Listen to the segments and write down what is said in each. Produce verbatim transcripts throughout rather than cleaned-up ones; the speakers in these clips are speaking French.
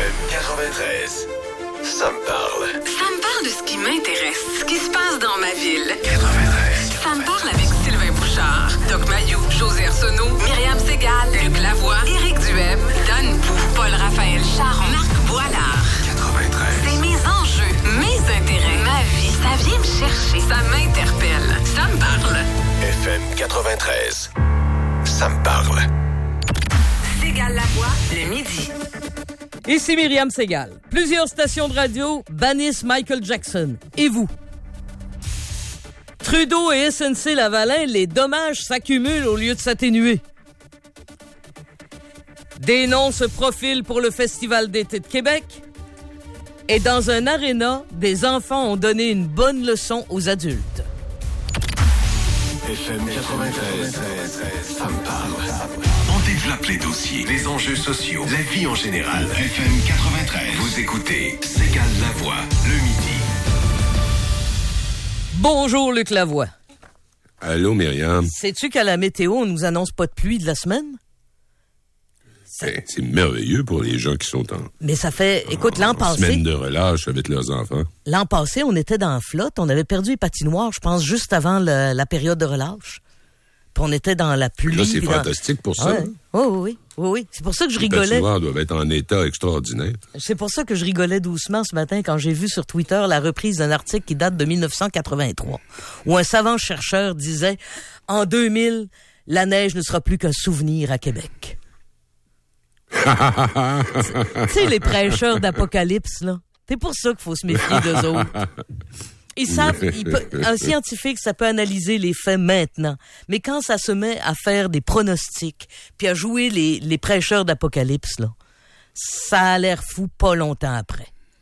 M quatre-vingt-treize. Ça me parle. Ça me parle de ce qui m'intéresse, ce qui se passe dans ma ville. quatre-vingt-treize. Ça me parle avec Sylvain Bouchard, Doc Mayou, José Arsenault, Myriam Ségal, Luc Lavoie, Éric Duhem, Dan Pou, Paul-Raphaël Charon, Marc Boilard. quatre-vingt-treize. C'est mes enjeux, mes intérêts, ma vie. Ça vient me chercher, ça m'interpelle. Ça me parle. F M quatre-vingt-treize. Ça me parle. Ségal Lavoie, le midi. Ici Myriam Ségal. Plusieurs stations de radio bannissent Michael Jackson. Et vous? Trudeau et S N C-Lavalin, les dommages s'accumulent au lieu de s'atténuer. Des noms se profilent pour le Festival d'été de Québec. Et dans un aréna, des enfants ont donné une bonne leçon aux adultes. F M quatre-vingt-treize. Ça me parle. On développe les dossiers, les enjeux sociaux, la vie en général. F M quatre-vingt-treize. Vous écoutez Ségal Lavoie, le midi. Bonjour Luc Lavoie. Allô Myriam. Sais-tu qu'à la météo, on nous annonce pas de pluie de la semaine? Ben, c'est merveilleux pour les gens qui sont en, Mais ça fait... Écoute, l'an en passé... semaine de relâche avec leurs enfants. L'an passé, on était dans la flotte. On avait perdu les patinoires, je pense, juste avant le, la période de relâche. Puis on était dans la pluie. Là, c'est dans... fantastique pour ça. Ouais. Oui, oui, oui, oui, oui. C'est pour ça que je Les rigolais. patinoires doivent être en état extraordinaire. C'est pour ça que je rigolais doucement ce matin quand j'ai vu sur Twitter la reprise d'un article qui date de dix-neuf cent quatre-vingt-trois, où un savant chercheur disait « En deux mille, la neige ne sera plus qu'un souvenir à Québec. » Tu sais, les prêcheurs d'apocalypse, là. C'est pour ça qu'il faut se méfier d'eux autres. Ils savent, ils peut, un scientifique, ça peut analyser les faits maintenant. Mais quand ça se met à faire des pronostics, puis à jouer les, les prêcheurs d'apocalypse, là, ça a l'air fou pas longtemps après.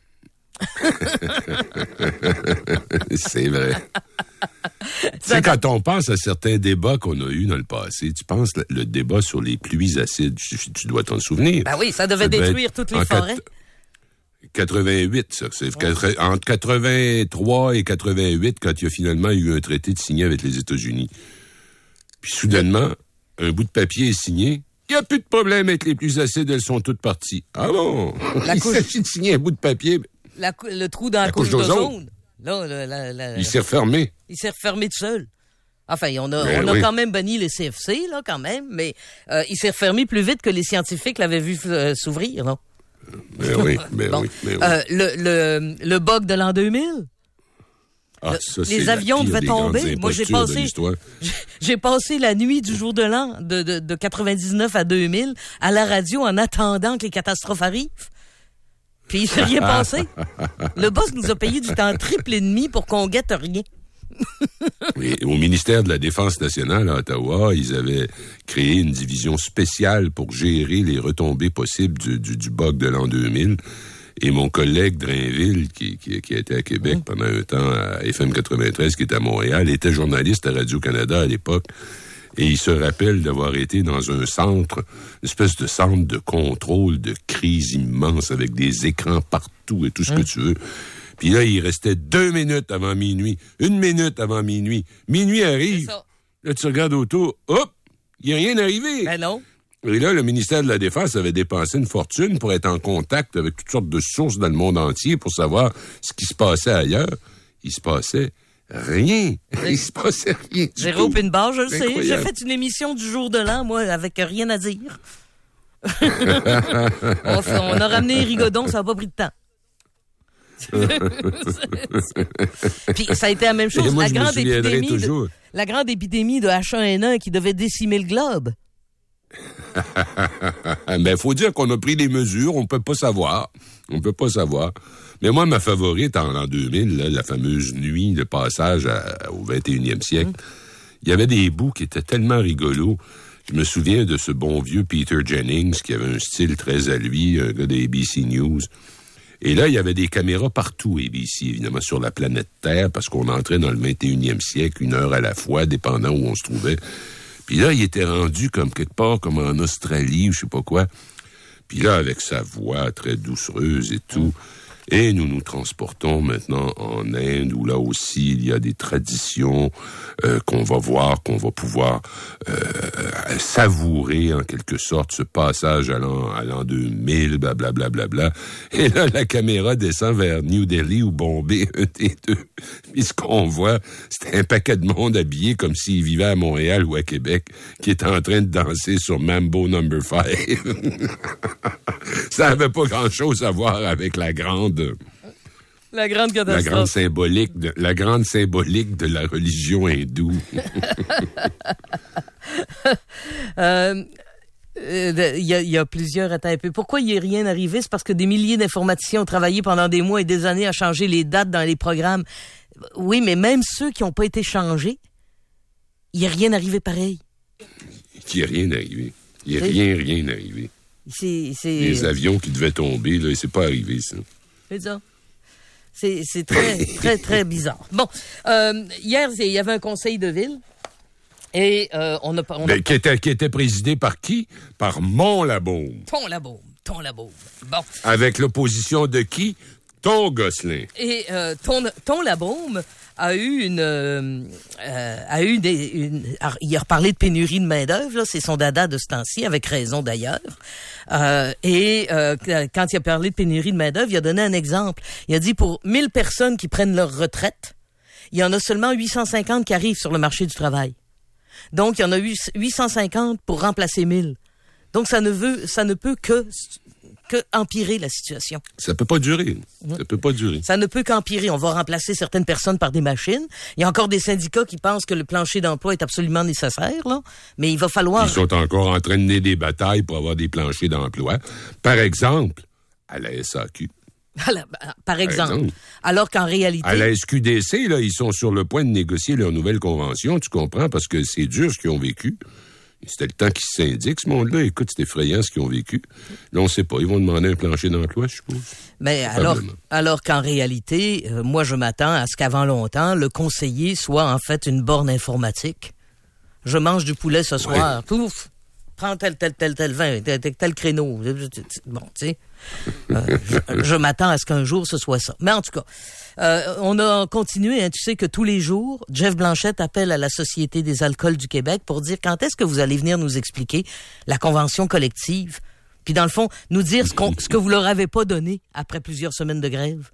C'est vrai. Tu sais, quand on pense à certains débats qu'on a eus dans le passé, tu penses le, le débat sur les pluies acides, tu, tu dois t'en souvenir. Ben oui, ça devait ça détruire toutes les forêts. quatre-vingt-huit, ça. C'est ouais. Entre quatre-vingt-trois et quatre-vingt-huit, quand il y a finalement eu un traité de signé avec les États-Unis. Puis soudainement, un bout de papier est signé. Il n'y a plus de problème avec les pluies acides, elles sont toutes parties. Ah bon? La il couche... s'agit de signer un bout de papier. La, le trou dans la, la couche, couche d'ozone. Là, la, la, la, il s'est refermé. Il s'est refermé tout seul. Enfin, on a, on a oui. quand même banni les C F C, là, quand même, mais euh, il s'est refermé plus vite que les scientifiques l'avaient vu euh, s'ouvrir, là. Mais oui, mais bon. oui, mais oui. Euh, le, le, le bug de l'an deux mille. Ah, le, ça, les avions devaient tomber. Moi, j'ai passé, j'ai, j'ai passé la nuit du jour de l'an, de, de, de quatre-vingt-dix-neuf à deux mille, à la radio en attendant que les catastrophes arrivent. Puis il s'est rien passé. Le boss nous a payé du temps triple et demi pour qu'on guette rien. Oui, au ministère de la Défense nationale à Ottawa, ils avaient créé une division spéciale pour gérer les retombées possibles du, du, du bug de l'an deux mille. Et mon collègue Drainville, qui, qui, qui était à Québec mmh. pendant un temps à F M quatre-vingt-treize, qui était à Montréal, était journaliste à Radio-Canada à l'époque. Et il se rappelle d'avoir été dans un centre, une espèce de centre de contrôle de crise immense avec des écrans partout et tout ce mmh. que tu veux. Puis là, il restait deux minutes avant minuit. Une minute avant minuit. Minuit arrive. Là, tu regardes autour. Hop! Il n'y a rien arrivé. Ben non. Et là, le ministère de la Défense avait dépensé une fortune pour être en contact avec toutes sortes de sources dans le monde entier pour savoir ce qui se passait ailleurs. Il se passait rien. Il se passait rien. Jérôme Pinbar, je le sais. J'ai fait une émission du jour de l'an, moi, avec rien à dire. on, on a ramené Rigodon, ça n'a pas pris de temps. Puis ça a été la même chose. Moi, la, grande épidémie de, la grande épidémie de H un N un qui devait décimer le globe. Ben, faut dire qu'on a pris des mesures, on peut pas savoir. On peut pas savoir. Mais moi, ma favorite en l'an deux mille, là, la fameuse nuit, le passage à, au vingt et unième siècle, mmh. il y avait des bouts qui étaient tellement rigolos. Je me souviens de ce bon vieux Peter Jennings qui avait un style très à lui, un gars de A B C News. Et là, il y avait des caméras partout, A B C, évidemment, sur la planète Terre, parce qu'on entrait dans le vingt et unième siècle, une heure à la fois, dépendant où on se trouvait. Puis là, il était rendu comme quelque part, comme en Australie, ou je sais pas quoi. Puis là, avec sa voix très doucereuse et tout, Et nous nous transportons maintenant en Inde, où là aussi il y a des traditions euh, qu'on va voir, qu'on va pouvoir euh, savourer en quelque sorte ce passage à l'an, à l'an deux mille, blablabla. Bla, bla, bla. Et là, la caméra descend vers New Delhi ou Bombay, un des deux. Puis ce qu'on voit, c'est un paquet de monde habillé comme s'il vivait à Montréal ou à Québec, qui est en train de danser sur Mambo Number Five. Ça n'avait pas grand-chose à voir avec la grande... La grande catastrophe. La grande symbolique de, la grande symbolique de la religion hindoue. euh... Il euh, y, a, y a plusieurs... Attends un peu. Pourquoi il n'y est rien arrivé? C'est parce que des milliers d'informaticiens ont travaillé pendant des mois et des années à changer les dates dans les programmes. Oui, mais même ceux qui n'ont pas été changés, il n'y a rien arrivé pareil. Il n'y a rien arrivé. Il n'y a rien, rien arrivé. C'est, c'est... Les avions qui devaient tomber, là, c'est pas arrivé, ça. C'est ça. C'est, c'est très, très, très bizarre. Bon, euh, hier, il y avait un conseil de ville. Et euh, on a, on a... Mais qui était, qui était présidé par qui? Par Mont-Labaume. Ton Labaume. Ton Labaume. Bon. Avec l'opposition de qui? Ton Gosselin. Et euh, ton, ton Labaume a eu une... Euh, a eu des... Une, alors, il a reparlé de pénurie de main-d'œuvre, là, c'est son dada de ce temps-ci, avec raison d'ailleurs. Euh, et euh, quand il a parlé de pénurie de main-d'œuvre, il a donné un exemple. Il a dit pour mille personnes qui prennent leur retraite, il y en a seulement huit cent cinquante qui arrivent sur le marché du travail. Donc, il y en a eu huit cent cinquante pour remplacer mille. Donc, ça ne veut, ça ne peut que, que empirer la situation. Ça peut pas durer. Mmh. Ça peut pas durer. Ça ne peut qu'empirer. On va remplacer certaines personnes par des machines. Il y a encore des syndicats qui pensent que le plancher d'emploi est absolument nécessaire, là. Mais il va falloir... Ils sont encore en train de mener des batailles pour avoir des planchers d'emploi. Par exemple, à la S A Q. Par exemple. Par exemple. Alors qu'en réalité... À la S Q D C, là, ils sont sur le point de négocier leur nouvelle convention, tu comprends, parce que c'est dur ce qu'ils ont vécu. C'était le temps qu'ils s'indiquent, ce monde-là. Écoute, c'est effrayant ce qu'ils ont vécu. Là, on ne sait pas. Ils vont demander un plancher d'emploi, je suppose. Mais alors, alors qu'en réalité, euh, moi, je m'attends à ce qu'avant longtemps, le conseiller soit en fait une borne informatique. Je mange du poulet ce soir. Ouais. Pouf! Prends tel, tel, tel, tel vin, tel, tel, tel créneau. Bon, tu sais. Euh, je, je m'attends à ce qu'un jour ce soit ça. Mais en tout cas, euh, on a continué. Hein, tu sais que tous les jours, Jeff Blanchette appelle à la Société des alcools du Québec pour dire quand est-ce que vous allez venir nous expliquer la convention collective. Puis dans le fond, nous dire ce, qu'on, ce que vous leur avez pas donné après plusieurs semaines de grève.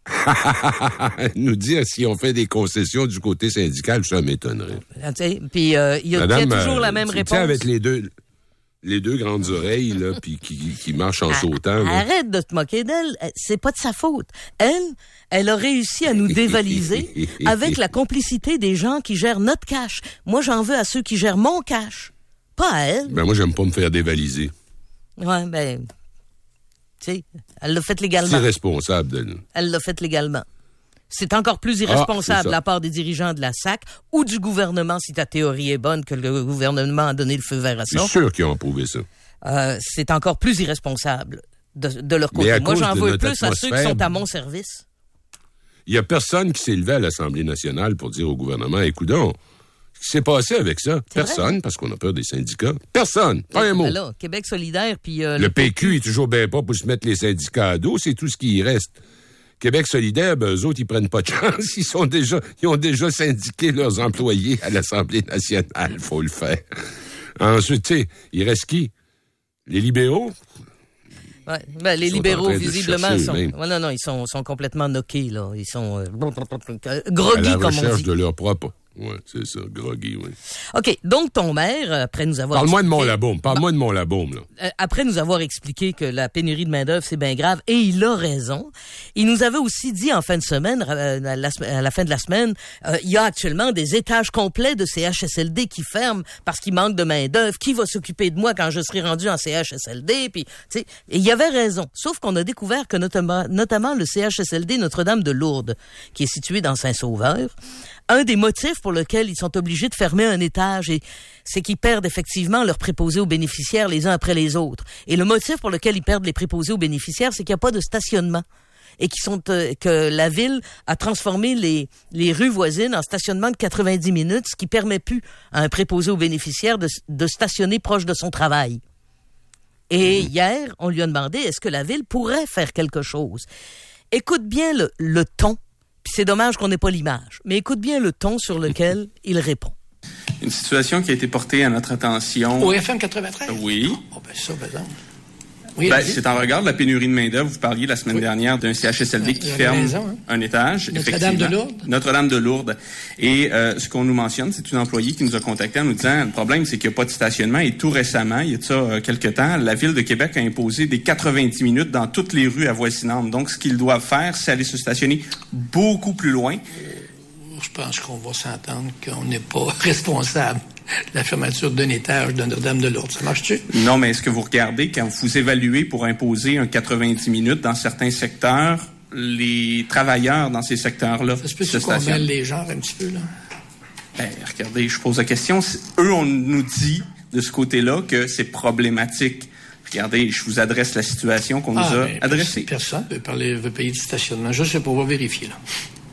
Nous dire si on fait des concessions du côté syndical, ça m'étonnerait. Puis euh, il y a, Madame, y a toujours euh, la même réponse. Avec les deux... Les deux grandes oreilles, là, puis qui, qui marchent en ah, sautant. Là. Arrête de te moquer d'elle. C'est pas de sa faute. Elle, elle a réussi à nous dévaliser avec la complicité des gens qui gèrent notre cash. Moi, j'en veux à ceux qui gèrent mon cash. Pas à elle. Ben, moi, j'aime pas me faire dévaliser. Ouais, ben, tu sais, elle l'a fait légalement. C'est responsable d'elle. Elle l'a fait légalement. C'est encore plus irresponsable ah, de la part des dirigeants de la S A C ou du gouvernement, si ta théorie est bonne, que le gouvernement a donné le feu vert à ça. C'est sûr qu'ils ont prouvé ça. Euh, c'est encore plus irresponsable de, de leur côté. Moi, j'en veux plus à ceux qui sont à mon service. Il n'y a personne qui s'est levé à l'Assemblée nationale pour dire au gouvernement, écoute donc, ce qui s'est passé avec ça? C'est personne, vrai? Parce qu'on a peur des syndicats. Personne, pas un mot. Ben là, Québec solidaire, puis... Euh, le, le P Q, P Q est toujours bien pas pour se mettre les syndicats à dos, c'est tout ce qui y reste. Québec solidaire, ben, eux autres, ils prennent pas de chance. Ils sont déjà, ils ont déjà syndiqué leurs employés à l'Assemblée nationale. Faut le faire. Ensuite, tu sais, il reste qui? Les libéraux? Ouais, ben, les libéraux, visiblement, sont, ouais, non, non, ils sont, sont complètement knockés, là. Ils sont, euh, groggy, comme on dit. À la recherche de leur propre. Oui, c'est ça, groggy, oui. OK, donc ton maire, après nous avoir... Parle-moi expliqué... de Mont-Labaume, parle-moi bon. de Mont-Labaume, là. Euh, après nous avoir expliqué que la pénurie de main-d'œuvre, c'est bien grave, et il a raison, il nous avait aussi dit en fin de semaine, euh, à, la, à la fin de la semaine, euh, il y a actuellement des étages complets de C H S L D qui ferment parce qu'il manque de main-d'œuvre. Qui va s'occuper de moi quand je serai rendu en C H S L D? Puis, tu sais, et il y avait raison. Sauf qu'on a découvert que notamment, notamment le C H S L D Notre-Dame de Lourdes, qui est situé dans Saint-Sauveur, un des motifs pour lesquels ils sont obligés de fermer un étage, et c'est qu'ils perdent effectivement leurs préposés aux bénéficiaires les uns après les autres. Et le motif pour lequel ils perdent les préposés aux bénéficiaires, c'est qu'il n'y a pas de stationnement. Et qui sont euh, que la ville a transformé les, les rues voisines en stationnement de quatre-vingt-dix minutes, ce qui permet plus à un préposé aux bénéficiaires de, de stationner proche de son travail. Et mmh. hier, on lui a demandé, est-ce que la ville pourrait faire quelque chose? écoute bien le, le ton, puis c'est dommage qu'on n'ait pas l'image, mais écoute bien le ton sur lequel il répond. Une situation qui a été portée à notre attention. Au F M quatre-vingt-treize? Oui. Oh, ben ça, par exemple. Oui, ben, c'est en regard de la pénurie de main-d'œuvre. Vous parliez la semaine oui. dernière d'un C H S L D qui ferme maison, hein? un étage. Notre-Dame de Lourdes. Notre-Dame de Lourdes. Et euh, ce qu'on nous mentionne, c'est une employée qui nous a contacté en nous disant le problème, c'est qu'il n'y a pas de stationnement. Et tout récemment, il y a de ça euh, quelques temps, la Ville de Québec a imposé des quatre-vingt-dix minutes dans toutes les rues avoisinantes. Donc, ce qu'ils doivent faire, c'est aller se stationner beaucoup plus loin. Je pense qu'on va s'entendre qu'on n'est pas responsable de la fermeture d'un étage de Notre-Dame de Lourdes. Ça marche-tu? Non, mais est-ce que vous regardez, quand vous évaluez pour imposer un quatre-vingt-dix minutes dans certains secteurs, les travailleurs dans ces secteurs-là ça se peut se qu'on mêle les genres un petit peu, là? Ben, regardez, je pose la question. Eux, on nous dit, de ce côté-là, que c'est problématique. Regardez, je vous adresse la situation qu'on ah, nous a adressée. Personne ne veut, parler, veut payer du stationnement. Je sais pas, on va vérifier, là.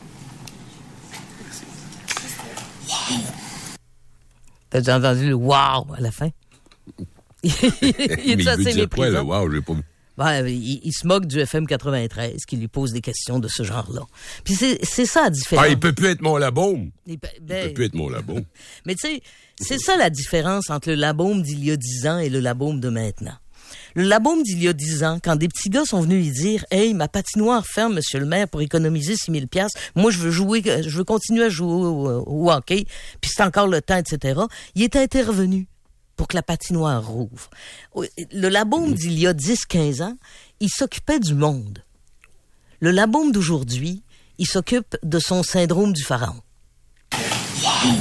T'as déjà entendu le « wow » à la fin? il est Mais assez méprisant. Quoi, le « wow », j'ai pas... Ben, il, il se moque du F M quatre-vingt-treize qui lui pose des questions de ce genre-là. Puis c'est, c'est ça la différence. Ah, il peut plus être mon Labaume. Il, ben, il peut plus être mon Labaume. Mais tu sais, c'est ça la différence entre le Labaume d'il y a dix ans et le Labaume de maintenant. Le Labaume d'il y a dix ans, quand des petits gars sont venus lui dire « Hey, ma patinoire ferme, monsieur le maire, pour économiser six mille piastres. Moi, je veux jouer, je veux continuer à jouer au, au, au hockey, puis c'est encore le temps, et cetera » Il est intervenu pour que la patinoire rouvre. Le Labaume d'il y a dix quinze ans, il s'occupait du monde. Le Labaume d'aujourd'hui, il s'occupe de son syndrome du pharaon. Wow!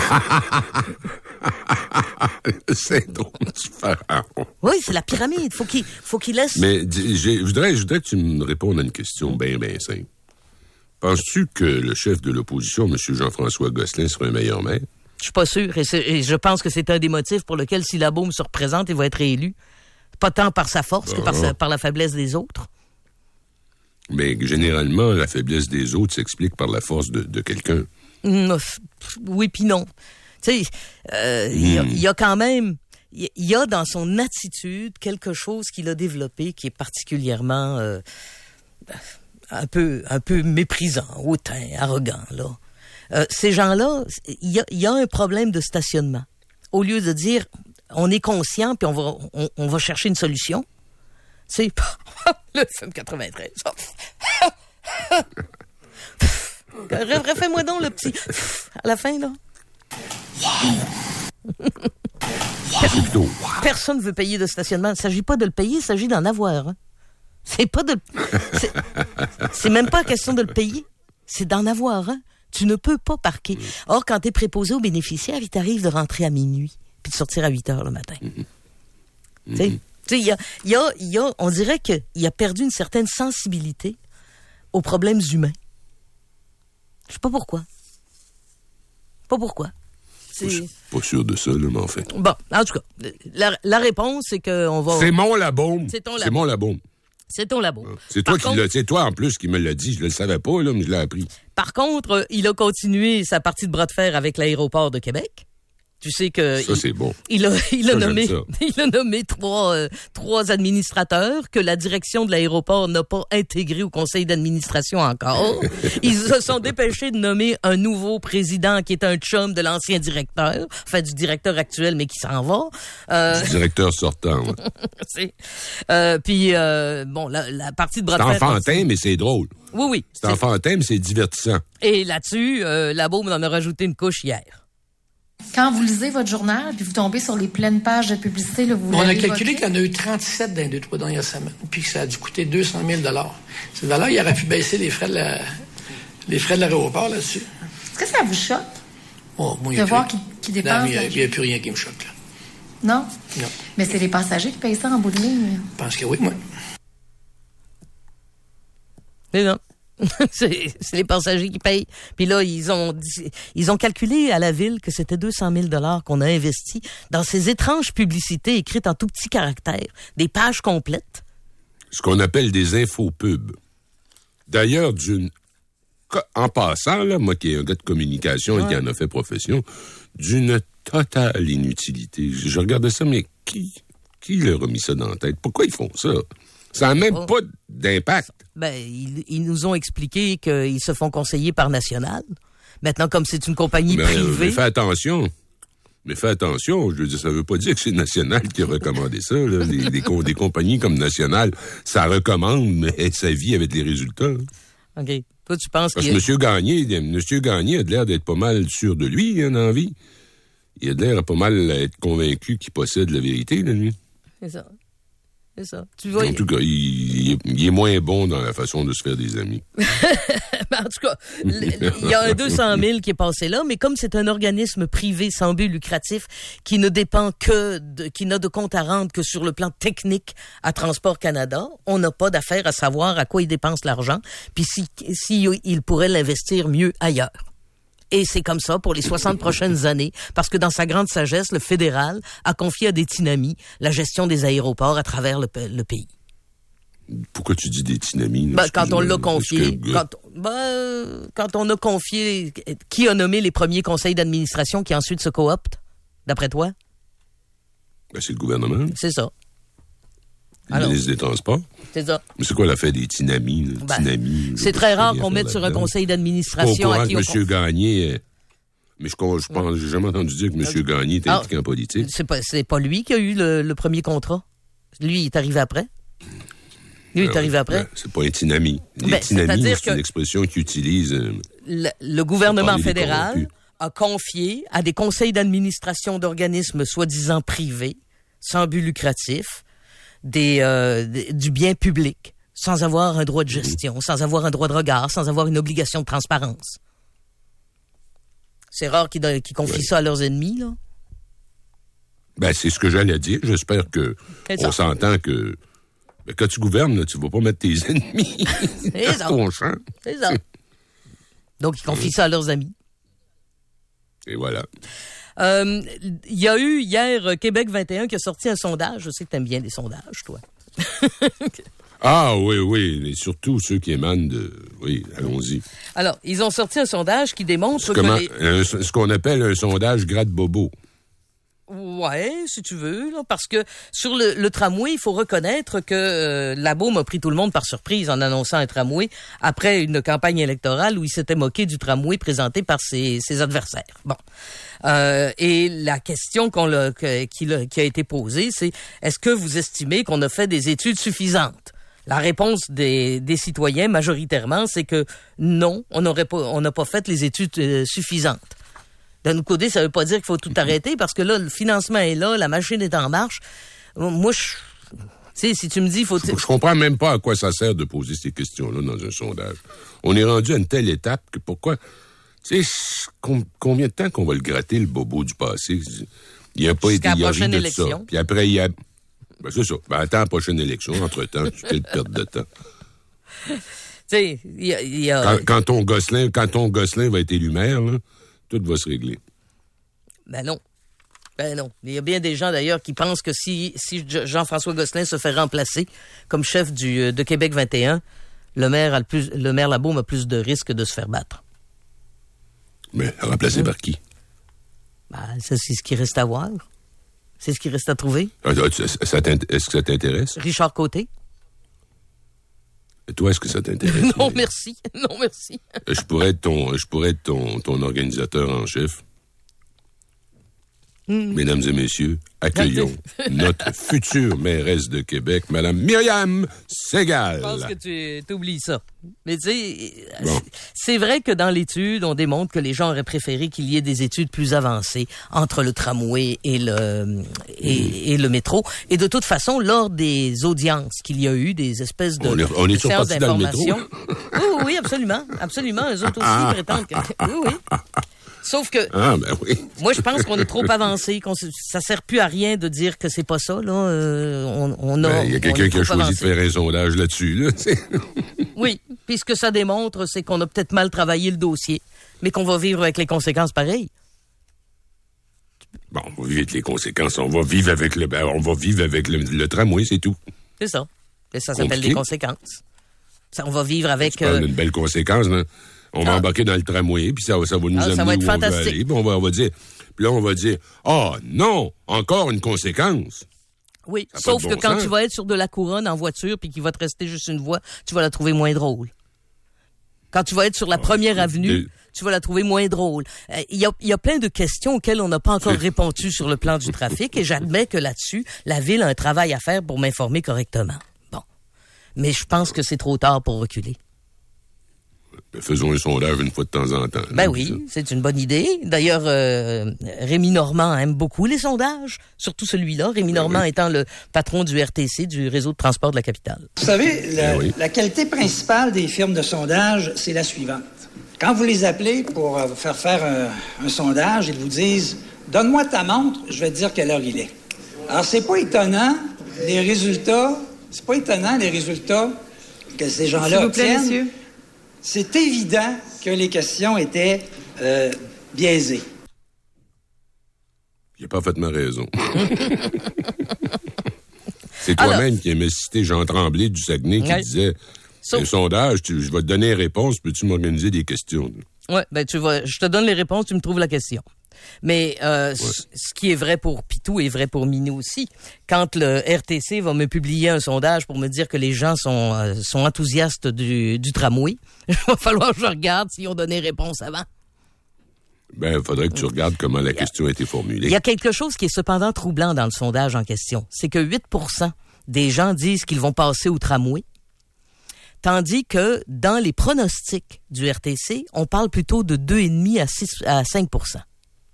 Le syndrome du pharaon. Oui, c'est la pyramide. Faut qu'il, faut qu'il laisse... Mais je voudrais, je voudrais que tu me répondes à une question bien, bien simple. Penses-tu que le chef de l'opposition, M. Jean-François Gosselin, sera un meilleur maire? Je suis pas sûr. Et, et je pense que c'est un des motifs pour lequel, si Labaume se représente, il va être réélu. Pas tant par sa force ah. que par, sa, par la faiblesse des autres. Mais généralement, la faiblesse des autres s'explique par la force de, de quelqu'un. Mmh, oui, puis non. Tu sais, euh, il mmh. y, y a quand même... Il y a dans son attitude quelque chose qu'il a développé qui est particulièrement euh, un peu un peu méprisant, hautain, arrogant, là. Euh, ces gens-là, il y a, y a un problème de stationnement. Au lieu de dire, on est conscient puis on va, on, on va chercher une solution, c'est le F M quatre-vingt-treize. Refais-moi donc le petit à la fin, là. Wow. Personne ne veut payer de stationnement. Il ne s'agit pas de le payer, il s'agit d'en avoir. Hein. C'est pas de... C'est, c'est même pas question de le payer, c'est d'en avoir un. Hein. Tu ne peux pas parquer. Or, quand tu es préposé aux bénéficiaires, il t'arrive de rentrer à minuit puis de sortir à huit heures le matin. Mm-hmm. Tu sais, il y a, y a, y a, on dirait qu'il a perdu une certaine sensibilité aux problèmes humains. Je sais pas pourquoi. Pas pourquoi. C'est... Je suis pas sûr de ça, là, mais en fait. Bon, en tout cas, la, la réponse, c'est qu'on va... C'est mon Labaume. C'est ton Labaume. C'est mon Labaume. C'est ton Labaume. C'est toi, qui l'as, c'est toi en plus qui me l'a dit. Je ne le savais pas, là, mais je l'ai appris. Par contre, il a continué sa partie de bras de fer avec l'aéroport de Québec. Tu sais que... Ça, il, c'est bon. Il a, il a ça, nommé, il a nommé trois, euh, trois administrateurs que la direction de l'aéroport n'a pas intégré au conseil d'administration encore. Ils se sont dépêchés de nommer un nouveau président qui est un chum de l'ancien directeur, enfin du directeur actuel, mais qui s'en va. Euh... Du directeur sortant. Ouais. c'est, euh, puis, euh, bon, la, la partie de bras de fer... C'est enfantin, aussi. Mais c'est drôle. Oui, oui. C'est, c'est enfantin, mais c'est divertissant. Et là-dessus, euh, Labaume en a rajouté une couche hier. Quand vous lisez votre journal, puis vous tombez sur les pleines pages de publicité, là, vous on a calculé qu'il y en a eu trente-sept dans les deux, trois dernières semaines, puis que ça a dû coûter deux cent mille dollars. Ces dollars, il aurait pu baisser les frais de, la, les frais de l'aéroport là-dessus. Est-ce que ça vous choque oh, moi, de voir qu'il, qu'il dépense? Non, il n'y a, a plus rien qui me choque, là. Non? Non. Mais c'est les passagers qui payent ça en bout de ligne. Je pense que oui, moi. Mais non. c'est, c'est les passagers qui payent. Puis là, ils ont ils ont calculé à la ville que c'était deux cent mille dollars qu'on a investi dans ces étranges publicités écrites en tout petits caractères, des pages complètes. Ce qu'on appelle des infopubs. D'ailleurs, d'une en passant, là, moi qui est un gars de communication ouais. et qui en a fait profession, d'une totale inutilité. Je regardais ça, mais qui, qui leur a mis ça dans la tête? Pourquoi ils font ça? Ça n'a même oh. pas d'impact. Ben, ils, ils nous ont expliqué qu'ils se font conseiller par National. Maintenant, comme c'est une compagnie mais, privée... Mais fais attention. Mais fais attention. Je veux dire, ça veut pas dire que c'est National qui a recommandé ça. Là. Des, des, des compagnies comme National, ça recommande, mais ça vit avec les résultats. OK. Toi, tu penses Parce qu'il... que M. Gagné, M. Gagné a de l'air d'être pas mal sûr de lui, hein, dans la vie. Il a de l'air pas mal être convaincu qu'il possède la vérité, là, lui. C'est ça. C'est ça. Tu vois, en tout cas, il, il, est, il est moins bon dans la façon de se faire des amis. Ben, en tout cas, il y a un deux cent mille qui est passé là, mais comme c'est un organisme privé sans but lucratif qui ne dépend que de, qui n'a de compte à rendre que sur le plan technique à Transport Canada, on n'a pas d'affaire à savoir à quoi il dépense l'argent, puis si, si il pourrait l'investir mieux ailleurs. Et c'est comme ça pour les soixante prochaines années, parce que dans sa grande sagesse, le fédéral a confié à des tinamis la gestion des aéroports à travers le, le pays. Pourquoi tu dis des tinamis? Ben, quand on l'a confié, que... quand, ben, quand on a confié, qui a nommé les premiers conseils d'administration qui ensuite se cooptent, d'après toi? Ben, c'est le gouvernement. C'est ça. Le Alors, ministre des Transports. C'est ça. Mais c'est quoi l'affaire des tinamis? Ben, tinamis c'est très rare qu'on mette sur un conseil d'administration à qui on... M. Gagné... Mais je pense, je pense, j'ai jamais entendu dire que M. Gagné était impliqué en politique. C'est pas, c'est pas lui qui a eu le, le premier contrat. Lui, il est arrivé après. Lui, il est arrivé après. Ben, c'est pas un tinami. Les Ben, tinamis, c'est que une expression qu'ils utilisent. Euh, le, le gouvernement fédéral a confié à des conseils d'administration d'organismes soi-disant privés, sans but lucratif, des, euh, des, du bien public, sans avoir un droit de gestion, mmh. sans avoir un droit de regard, sans avoir une obligation de transparence. C'est rare qu'ils, qu'ils confient ouais. ça à leurs ennemis, là. Ben, c'est ce que j'allais dire. J'espère que on s'entend que ben, quand tu gouvernes, là, tu ne vas pas mettre tes ennemis dans ton champ. C'est ça. Donc, ils confient ouais. ça à leurs amis. Et voilà. Il euh, y a eu hier Québec vingt et un qui a sorti un sondage. Je sais que tu aimes bien les sondages, toi. Ah oui, oui, et surtout ceux qui émanent de... Oui, allons-y. Alors, ils ont sorti un sondage qui démontre c'est que... Comment, les... un, ce qu'on appelle un sondage gratte-bobo. Ouais, si tu veux, là, parce que sur le, le tramway, il faut reconnaître que euh, la Beaume a pris tout le monde par surprise en annonçant un tramway après une campagne électorale où il s'était moqué du tramway présenté par ses, ses adversaires. Bon. Euh, et la question qu'on l'a, que, qui, l'a, qui a été posée, c'est est-ce que vous estimez qu'on a fait des études suffisantes? La réponse des, des citoyens, majoritairement, c'est que non, on n'aurait pas, on n'a pas fait les études euh, suffisantes. D'un autre côté, ça veut pas dire qu'il faut tout arrêter, parce que là, le financement est là, la machine est en marche. Moi, je... Tu sais, si tu me dis, il faut... Je, je comprends même pas à quoi ça sert de poser ces questions-là dans un sondage. On est rendu à une telle étape que pourquoi... Tu sais, com- combien de temps qu'on va le gratter, le bobo du passé? Il n'y a pas été... Jusqu'à la prochaine élection. Ça. Puis après, il y a... Ben, c'est ça. Ben, attends la prochaine élection. Entre-temps, tu fais le perte de temps. Tu sais, il y a... Y a... Quand, quand, ton Gosselin, quand ton Gosselin va être élu maire, là, tout va se régler. Ben non. Ben non. Il y a bien des gens, d'ailleurs, qui pensent que si, si Jean-François Gosselin se fait remplacer comme chef du, de Québec vingt et un, le maire, a le, plus, le maire Labaume a plus de risques de se faire battre. Mais remplacé mmh. par qui? Ben, ça, c'est ce qui reste à voir. C'est ce qui reste à trouver. Ah, ça, ça est-ce que ça t'intéresse? Richard Côté. Et toi, est-ce que ça t'intéresse? Non, merci. Non, merci. Je pourrais être ton, je pourrais être ton, ton organisateur en chef. Mmh. Mesdames et messieurs, accueillons notre future mairesse de Québec, Mme Myriam Segal. Je pense que tu oublies ça. Mais tu sais, bon. C'est vrai que dans l'étude, on démontre que les gens auraient préféré qu'il y ait des études plus avancées entre le tramway et le, et, mmh. et le métro. Et de toute façon, lors des audiences qu'il y a eu, des espèces de, on est, on est de séances d'information. Oui, oui, absolument. Absolument. Eux autres aussi prétendent que... Oui, oui. Sauf que, ah, ben oui. moi, je pense qu'on est trop avancé, qu'on ça sert plus à rien de dire que c'est pas ça, là. Euh, on, on a. Ben, il y a quelqu'un qui a choisi avancé. de faire un sondage là-dessus, là. Oui. Puis ce que ça démontre, c'est qu'on a peut-être mal travaillé le dossier, mais qu'on va vivre avec les conséquences pareilles. Bon, on va vivre avec les conséquences. On va vivre avec le, on va vivre avec le, le tramway, c'est tout. C'est ça. Et ça s'appelle Compliqué. Des conséquences. Ça, on va vivre avec. Tu parles d'une belle conséquence, là. On va ah. embarquer dans le tramway, puis ça, ça va nous ah, amener ça va être où fantastique. on va aller. Puis on va, on va dire, puis là, on va dire, ah oh, non, encore une conséquence. Oui, Ça a sauf pas de que bon quand sens. tu vas être sur de la couronne en voiture puis qu'il va te rester juste une voie, tu vas la trouver moins drôle. Quand tu vas être sur la première écoute, avenue, des- tu vas la trouver moins drôle. Euh, Il y, a, il y a plein de questions auxquelles on n'a pas encore C'est- répondu sur le plan du trafic et j'admets que là-dessus, la Ville a un travail à faire pour m'informer correctement. Bon. Mais je pense que c'est trop tard pour reculer. Ben, faisons un sondage une fois de temps en temps. Ben là, oui, ça. c'est une bonne idée. D'ailleurs, euh, Rémi Normand aime beaucoup les sondages, surtout celui-là. Rémi Ben Normand oui. étant le patron du R T C, du réseau de transport de la capitale. Vous savez, la, Eh oui. la qualité principale des firmes de sondage, c'est la suivante. Quand vous les appelez pour euh, faire faire un, un sondage, ils vous disent « Donne-moi ta montre, je vais te dire quelle heure il est. » Alors, c'est pas étonnant, les résultats, c'est pas étonnant, les résultats que ces gens-là S'il vous plaît, obtiennent. monsieur. C'est évident que les questions étaient euh, biaisées. Il a parfaitement raison. C'est toi-même qui aimais citer Jean Tremblay du Saguenay qui Ouais. disait Sauf- un sondage, tu- je vais te donner les réponses, peux-tu m'organiser des questions? Ouais, ben tu vas, je te donne les réponses, tu me trouves la question. Mais euh, c- ce qui est vrai pour Pitou est vrai pour Minou aussi. Quand le R T C va me publier un sondage pour me dire que les gens sont euh, sont enthousiastes du, du tramway, il va falloir que je regarde s'ils ont donné réponse avant. Ben, il faudrait que tu regardes comment la question a été formulée. Il y a quelque chose qui est cependant troublant dans le sondage en question. C'est que huit pour cent des gens disent qu'ils vont passer au tramway, tandis que dans les pronostics du R T C, on parle plutôt de deux virgule cinq à six à cinq pour cent.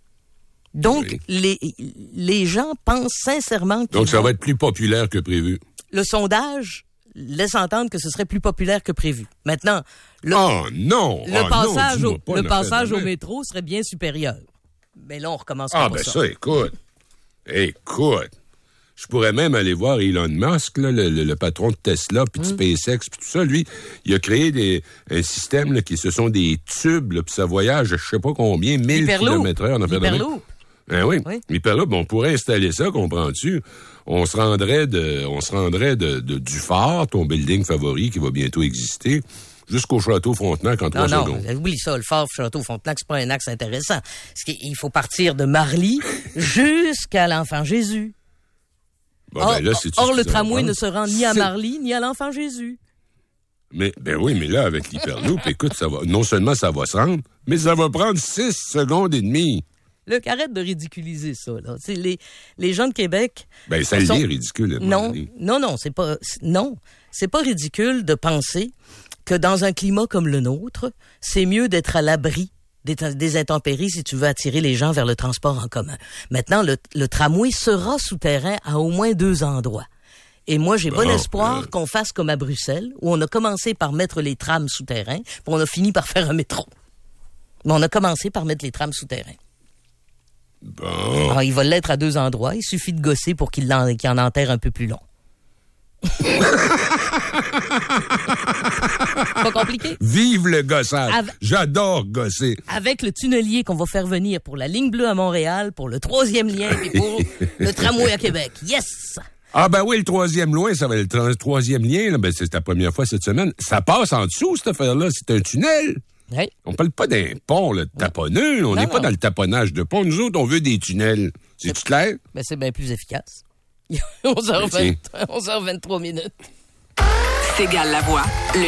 Donc, Oui. les, les gens pensent sincèrement que Donc, ça va être plus populaire que prévu. le sondage laisse entendre que ce serait plus populaire que prévu. Maintenant, le, Oh non! le Ah, passage, non, au, dis-moi pas le une passage affaire au de même. métro serait bien supérieur. Mais là, on recommence Ah, pas ben ça. ça, écoute. Écoute. Je pourrais même aller voir Elon Musk, là, le, le- le patron de Tesla, puis de Mm. SpaceX, puis tout ça. Lui, il a créé des, un système là, qui, ce sont des tubes, là, puis ça voyage, je sais pas combien, mille Hyperloop. kilomètres heure. en affaire de même. Hyperloop. Ben oui. Oui. Hyperloop, on pourrait installer ça, comprends-tu? On se rendrait de, on se rendrait de, de- du phare, ton building favori qui va bientôt exister, jusqu'au château Frontenac en trois Non, secondes. non, oublie ça, le Fort Château-Frontenac, c'est pas un axe intéressant. Ce qui- Il faut partir de Marly jusqu'à l'Enfant Jésus. Bon, Or, ben là, c'est-tu or, ce le qu'ils en tramway ne pensent? se rend ni à C'est- Marly, ni à l'Enfant Jésus. Mais, ben oui, mais là, avec l'Hyperloop, écoute, ça va, non seulement ça va se rendre, mais ça va prendre six secondes et demie. Le arrête de ridiculiser ça, là. C'est les, les gens de Québec. Ben, ça sont- l'est ridicule. à un moment Non, donné. non, non, c'est pas, c'est- non. C'est pas ridicule de penser que dans un climat comme le nôtre, c'est mieux d'être à l'abri des, des intempéries si tu veux attirer les gens vers le transport en commun. Maintenant, le, le tramway sera souterrain à au moins deux endroits. Et moi, j'ai bon, Bon, espoir euh. qu'on fasse comme à Bruxelles, où on a commencé par mettre les trams souterrains, puis on a fini par faire un métro. Mais on a commencé par mettre les trams souterrains. Bon. Alors, il va l'être à deux endroits. Il suffit de gosser pour qu'il en, qu'il en enterre un peu plus long. Pas compliqué. Vive le gossage. Av- J'adore gosser. Avec le tunnelier qu'on va faire venir pour la ligne bleue à Montréal, pour le troisième lien et pour le tramway à Québec. Yes! Ah ben oui, le troisième loin, ça va être le tra- troisième lien, là, ben c'est la première fois cette semaine. Ça passe en dessous, cette affaire-là. C'est un tunnel. Oui. On parle pas d'un pont, là, de taponneux. On Non, n'est pas non. dans le taponnage de pont. Nous autres, on veut des tunnels. C'est-tu clair? Ben, c'est bien plus efficace. onze heures vingt, onze heures vingt-trois minutes. Cégale Lavoie, le